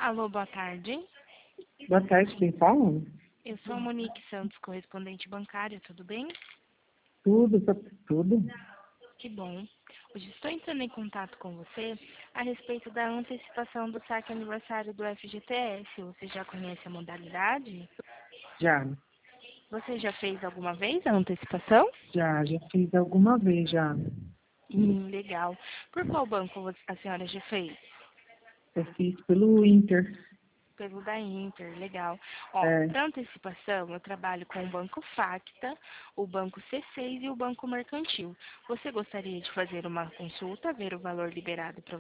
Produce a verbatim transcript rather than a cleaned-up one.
Alô, boa tarde. Boa tarde, quem fala? Eu sou a Monique Santos, correspondente bancária, tudo bem? Tudo, tá tudo. Que bom. Hoje estou entrando em contato com você a respeito da antecipação do saque aniversário do F G T S. Você já conhece a modalidade? Já, Você já fez alguma vez a antecipação? já, já fiz alguma vez já. Hum, legal. Por qual banco você- a senhora já fez? Eu fiz pelo Inter. Pelo da Inter, legal. Ó, É, para antecipação, eu trabalho com o Banco Facta, o Banco C seis e o Banco Mercantil. Você gostaria de fazer uma consulta, ver o valor liberado para